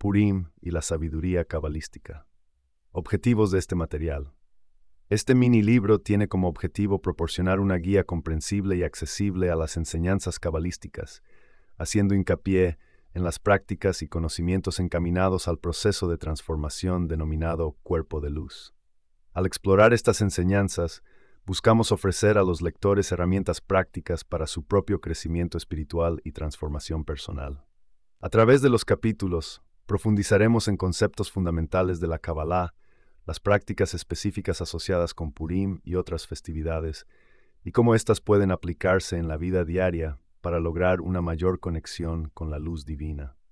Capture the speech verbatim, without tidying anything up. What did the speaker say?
Purim y la sabiduría cabalística. Objetivos de este material. Este mini libro tiene como objetivo proporcionar una guía comprensible y accesible a las enseñanzas cabalísticas, haciendo hincapié en las prácticas y conocimientos encaminados al proceso de transformación denominado cuerpo de luz. Al explorar estas enseñanzas, buscamos ofrecer a los lectores herramientas prácticas para su propio crecimiento espiritual y transformación personal. A través de los capítulos, profundizaremos en conceptos fundamentales de la Kabbalah, las prácticas específicas asociadas con Purim y otras festividades, y cómo éstas pueden aplicarse en la vida diaria para lograr una mayor conexión con la luz divina.